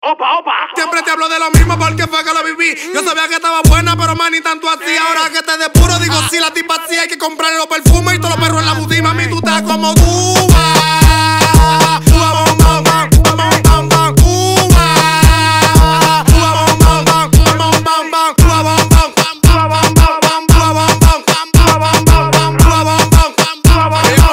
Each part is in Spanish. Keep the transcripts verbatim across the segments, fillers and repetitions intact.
Opa, opa. Siempre te hablo de lo mismo porque fue que lo viví. Yo sabía que estaba buena, pero man, ni tanto así. Ahora que te depuro, digo, si la tipa así hay que comprarle los perfumes y todos los perros en la boutique. Mami, tú estás como Cuba. Cuba, bom, bom, bom, bom, bom, bom, Cuba. Cuba, bom, bom, bom, bom, bom, bom, Cuba, bom, bom, Cuba, bom, bom, bom, Cuba, bom, bom, Cuba, bom, bom, Cuba, bom, bom, Cuba,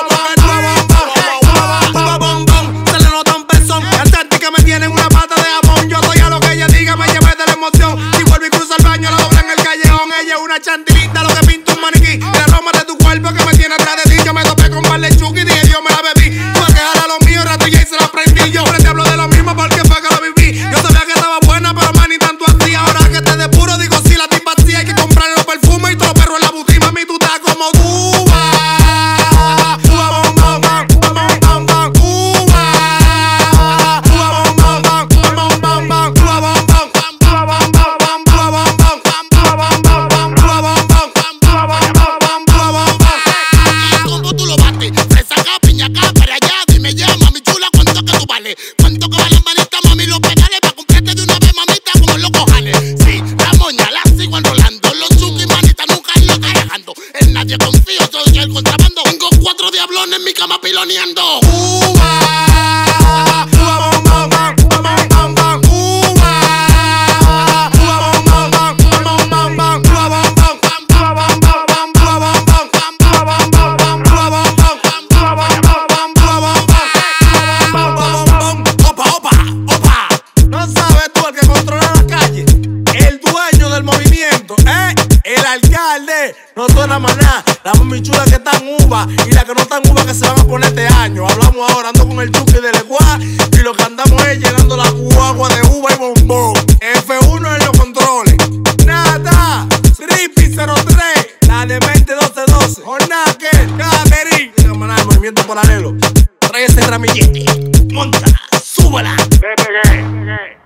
bom, Cuba, bom, bom. Se le nota un pezón. El táctica me tiene en una pata de jamón. Yo soy a lo que ella diga, me llevé de la emoción. Si vuelvo y cruzo el baño, la dobla en el callejón. Ella es una chantilita, lo que pinta un maniquí. El aroma de tu cuerpo que me tiene atrás de ti. Yo me topé con par de chuki y dije, Dios me la bebí. Tú a quejar a lo mío, rato y se la prendí. Yo te hablo de lo mismo porque fue que lo viví. Yo sabía que estaba buena, pero man, ni tanto así. Ahora que te depuro, digo, si la tipa así hay que comprarle los perfumes y todos los perros en la boutique. Mami, tú estás como Cuba. Cuba, bom, bom, bom, bom, bom, bom, Cuba. Cuba, bom, bom, bom, bom, bom, bom, Cuba, bom, bom, Cuba, bom, bom, Cuba, bom, bom, Cuba, bom, bom, Cuba, bom, bom, Cuba, bom, bom, Cuba, bom, bom. ¿Cómo tú lo bates? Fresa acá, piña acá, para allá. Dime ya, mami chula, ¿cuánto que tú vales? ¿Cuánto que valen manitas, mami, los pedales? Pa' comprarte de una vez, mamita, como los cojanes. Sí, la moña la sigo enrolando. Los chuki, manita, nunca lo estoy dejando. En nadie confío, soy el contrabando. Tengo cuatro diablones en mi cama piloneando. Cuba. Cuba, bom, bom, bom, bom, bom, bom, Cuba. Cuba, bom, bom, bom, bom, bom, bom, Cuba, bom, bom, Cuba, bom, bom, Cuba, bom, bom, Cuba, bom, bom, Cuba, bom, bom, Cuba, bom, bom, Cuba, bom, bom, bom, bom, bom. Opa, opa, opa. ¿No sabes tú el que controla la calle? El dueño del movimiento, ¿eh? El alcalde. No suena más nada. La mami chula que está en uva y la que no está en uva que se van a poner este año. Hablamos ahora, ando con el chuki de Leguá y lo que andamos es llenando la guagua de uva y bombón. F uno en los controles. Nada. Rippy cero tres. La de veinte doce doce. Jornada que Catherine. El movimiento paralelo. Trae ese ramillete. Monta. Súbela. Te pegué.